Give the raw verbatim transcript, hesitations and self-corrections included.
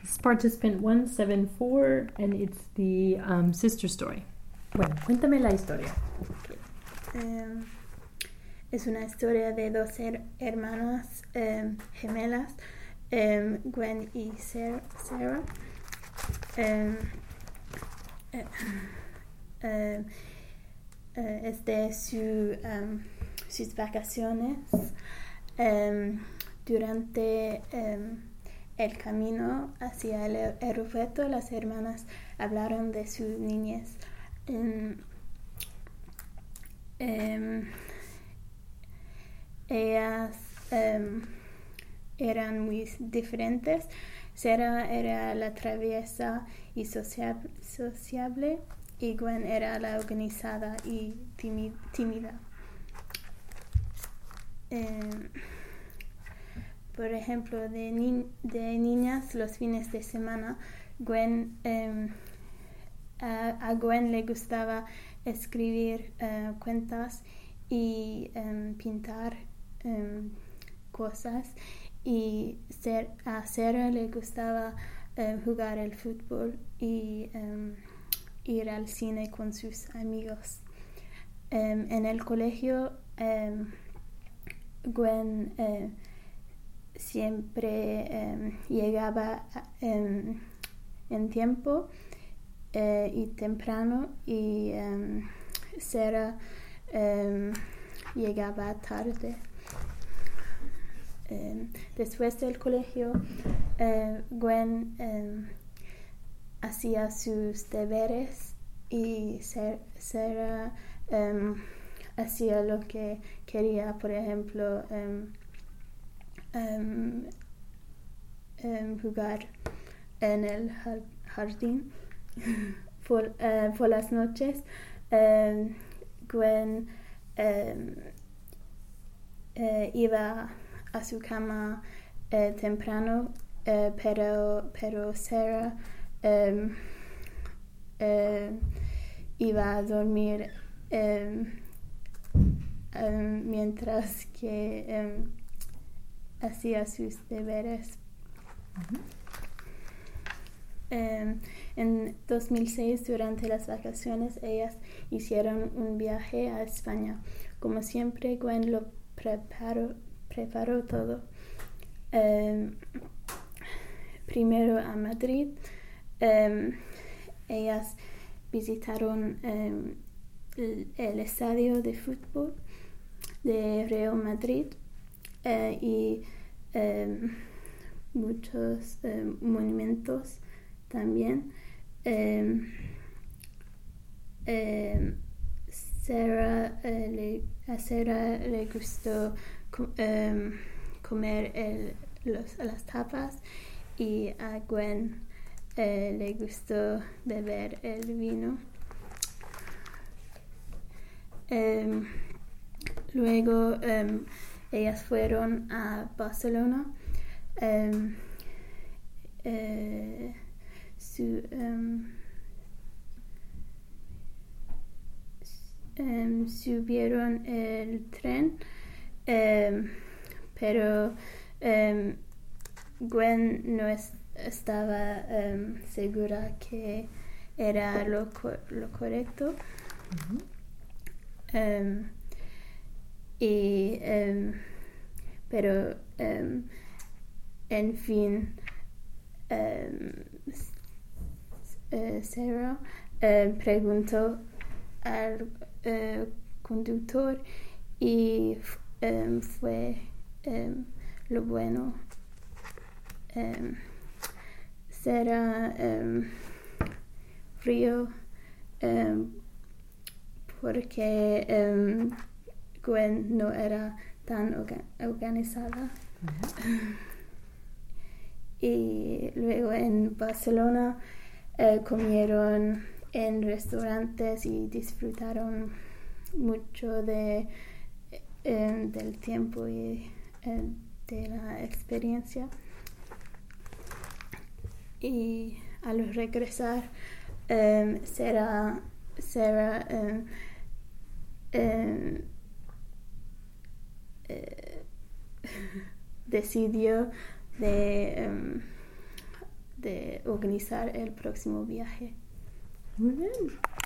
This is participant one seven four, and it's the um, sister story. Bueno, cuéntame la historia. Um, es una historia de dos her- hermanas um, gemelas, um, Gwen y Sarah. Sarah. Um, uh, uh, uh, es de su, um, sus vacaciones. Um, durante um, el camino hacia el aeropuerto, las hermanas hablaron de su niñez. Um, um, ellas um, eran muy diferentes. Sarah era la traviesa y sociable, sociable y Gwen era la organizada y timi- tímida. Um, por ejemplo, de, ni- de niñas, los fines de semana, Gwen, um, a, a Gwen le gustaba escribir uh, cuentas y um, pintar um, cosas, y ser, a Sarah le gustaba um, jugar el fútbol y um, ir al cine con sus amigos. Um, en el colegio, um, Gwen uh, siempre um, llegaba um, en tiempo uh, y temprano, y um, Sarah um, llegaba tarde. Um, después del colegio, uh, Gwen um, hacía sus deberes y Sarah um, hacía lo que quería, por ejemplo, um, um, um, jugar en el jardín. por, uh, por las noches, um, Gwen um, uh, iba a su cama uh, temprano, uh, pero, pero Sarah um, uh, iba a dormir um, um, mientras que um, hacía sus deberes. Uh-huh. Um, en dos mil seis, durante las vacaciones, ellas hicieron un viaje a España. Como siempre, Gwen lo preparó, preparó todo. Um, primero a Madrid. Um, ellas visitaron um, el, el estadio de fútbol de Real Madrid uh, y um, muchos um, monumentos también. Um, um, Sarah, uh, le, a Sarah le gustó com, um, comer el, los, las tapas, y a Gwen uh, le gustó beber el vino. Um, luego um, ellas fueron a Barcelona. Um, uh, su, um, um, subieron el tren, um, pero um, Gwen no es, estaba um, segura que era lo, lo correcto. Uh-huh. um, y um, pero um, en fin, um, uh, Sarah uh, preguntó al uh, conductor, y um, fue um, lo bueno. Um, Sarah um, frío um, porque um, Gwen no era tan orga- organizada. Uh-huh. Y luego en Barcelona uh, comieron en restaurantes y disfrutaron mucho de, eh, del tiempo y eh, de la experiencia. Y al regresar, um, Sarah, Sarah um, um, uh, decidió de, um, de organizar el próximo viaje. Muy bien.